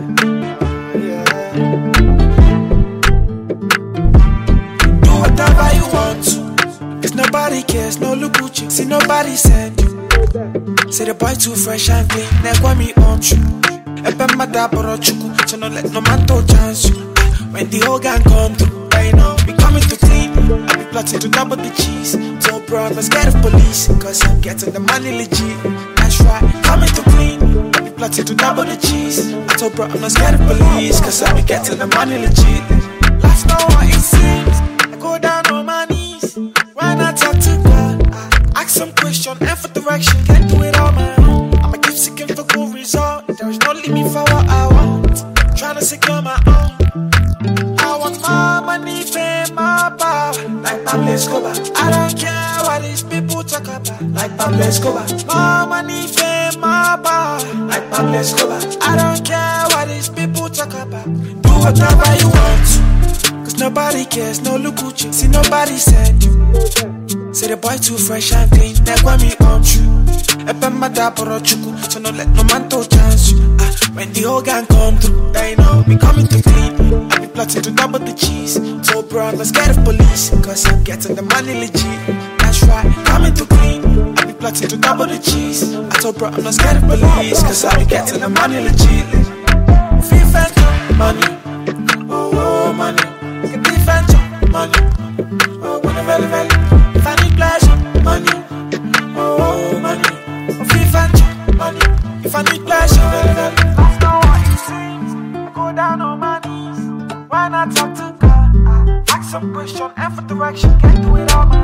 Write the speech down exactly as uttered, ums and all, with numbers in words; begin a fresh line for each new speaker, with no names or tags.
yeah. Do whatever you want to, cause nobody cares, no look Gucci. See nobody send you. Say the boy too fresh and clean, neck want me on you. Epe mada boro chuku, so no let no man to chance you. When the whole gang come through, they know me coming to clean. I be plotting to double the cheese. So bro, I'm scared of police, cause I'm getting the money legit. That's right, coming to clean. I be plotting to double the cheese. I told bro, I'm not scared of police, cause I be getting the money legit. Life's not what it seems. I go down on my knees. When I talk to God, I ask some question and for direction. Can't do it on my own. I'ma keep seeking for good result. There is no limit for what I want. Trying to secure my own. I want my money, fame, my power. Like Pablo Escobar. I don't care what these people talk about. Like Pablo Escobar. My money, fame, my power. Like Pablo Escobar. I don't care what these people talk about. Do whatever you want to, cause nobody cares, no look Gucci. See nobody send you. Say the boy too fresh and clean, neck want me on you. Epe mada boro chuku, so no let no man to chance you. Ah, when the whole gang come through, they know me coming to clean. I be plotting to double the cheese. So bro, I'm not scared of police, cause I'm getting the money legit. That's right, coming to clean. I be plotting to double the cheese. I told bro, I'm not scared of police, cause I be getting the money legit. Defense, money, oh, oh money. Defense, money, oh, money, very, very. If I need pleasure, money, oh, money. If I money, if I need pleasure, very, very. That's not what it seems. I go down on my knees when I talk to God. I ask some question and for direction. Can't do it all my